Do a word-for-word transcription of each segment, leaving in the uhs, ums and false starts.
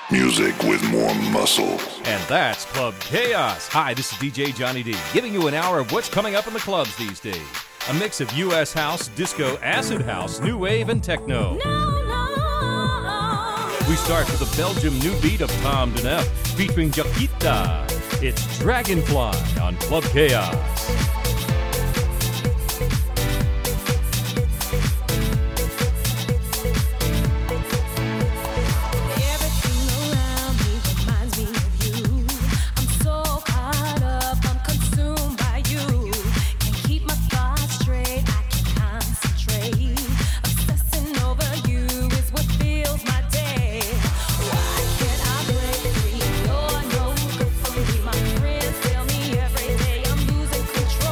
Music with more muscle. And that's Club Chaos. Hi, this is D J Johnny D, giving you an hour of what's coming up in the clubs these days. A mix of U S house, disco, acid house, new wave, and techno. No, no. We start with the Belgium new beat of Tom Denef featuring Jaquita. It's Dragonfly on Club Chaos. You're no good for me, my friends tell me every day I'm losing control.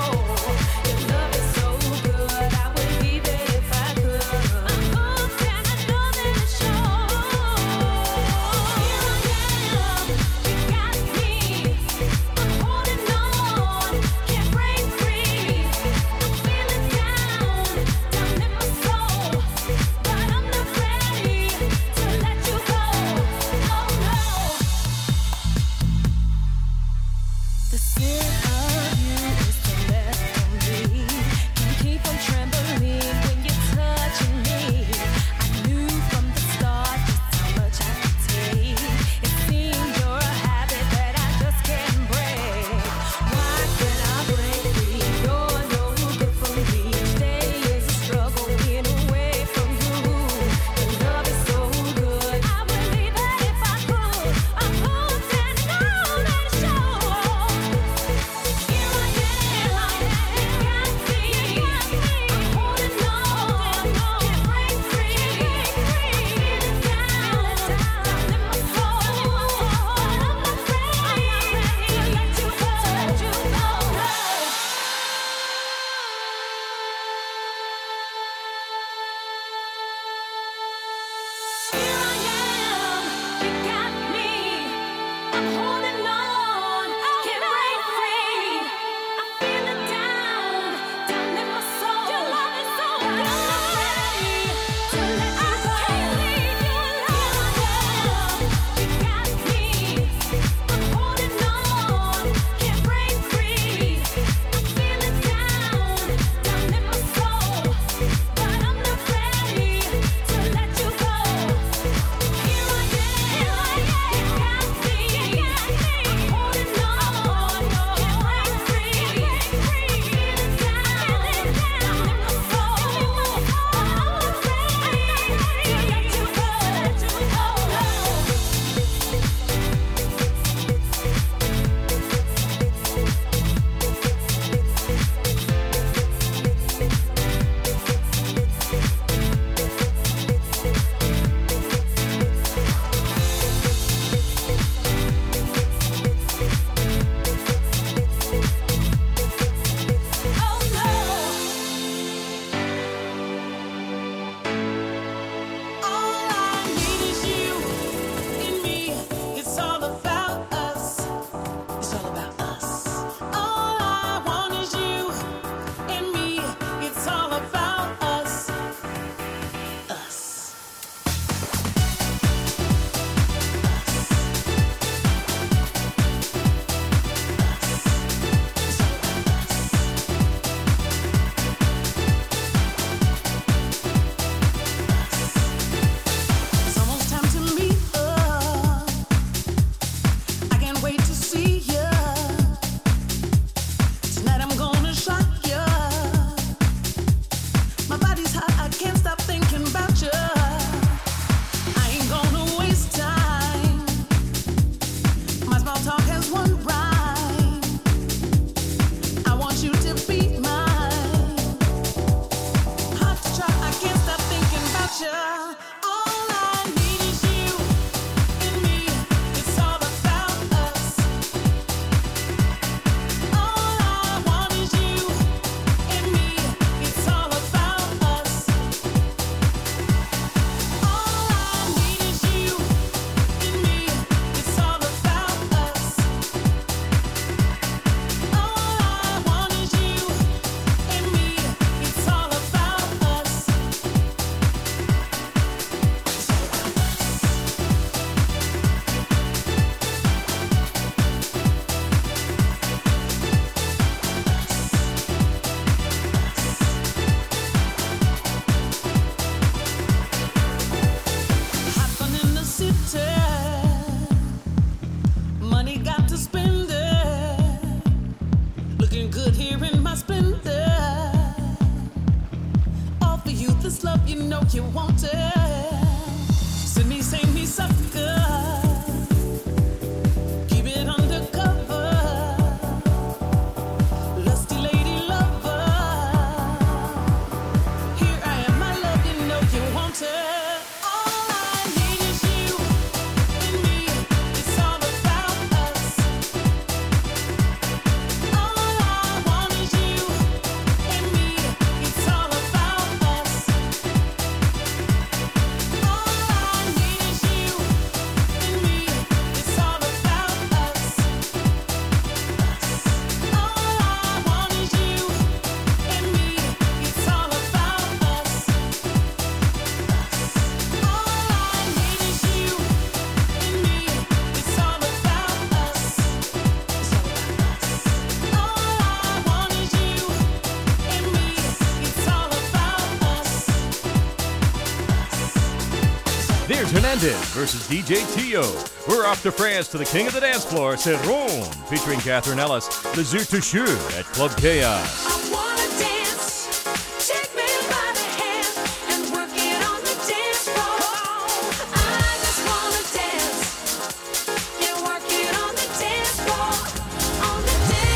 There's Hernandez versus D J Tio. We're off to France to the king of the dance floor, Ceron, featuring Catherine Ellis, Les Yeux Toucheux at Club Chaos. I wanna dance. Take me by the hand and work it on the dance floor. I just wanna dance. Yeah, work it on the dance floor. On the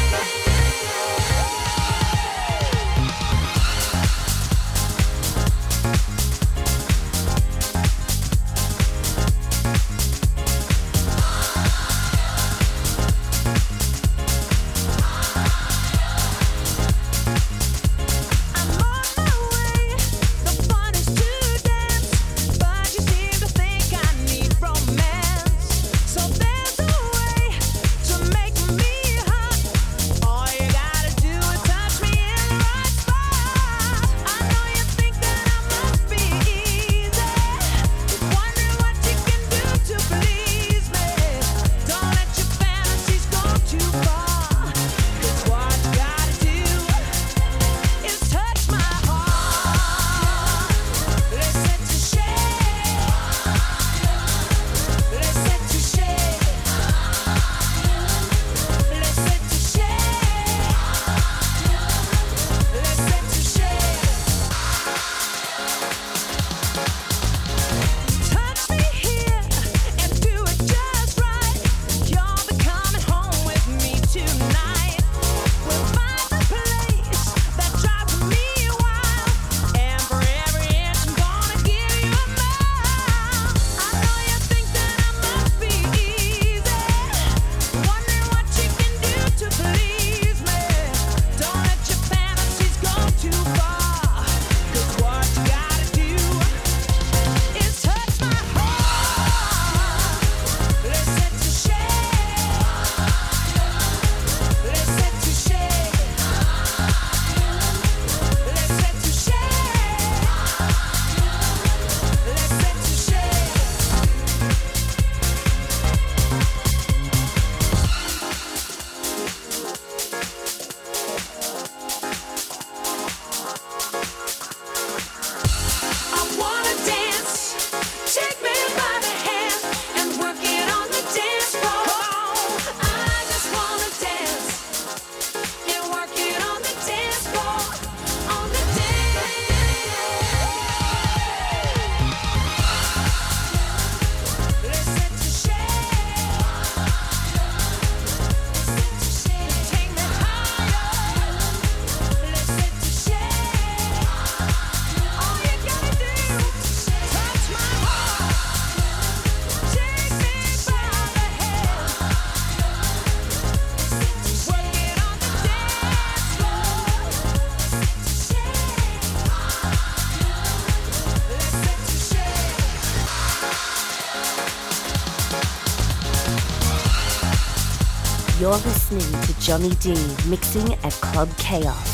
You're listening to Johnny D mixing at Club Chaos.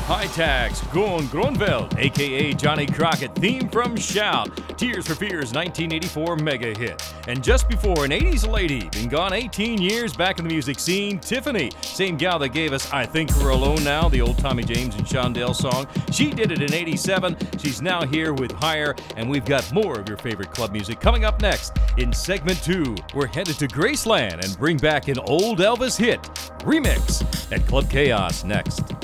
High Tax, Gon Gronveld, a k a. Johnny Crockett, theme from Shout, Tears for Fears nineteen eighty-four mega hit. And just before, an eighties lady, been gone eighteen years back in the music scene, Tiffany, same gal that gave us I Think We're Alone Now, the old Tommy James and Shondell song. She did it in eighty-seven. She's now here with Higher, and we've got more of your favorite club music coming up next. In segment two, we're headed to Graceland and bring back an old Elvis hit, Remix, at Club Chaos next.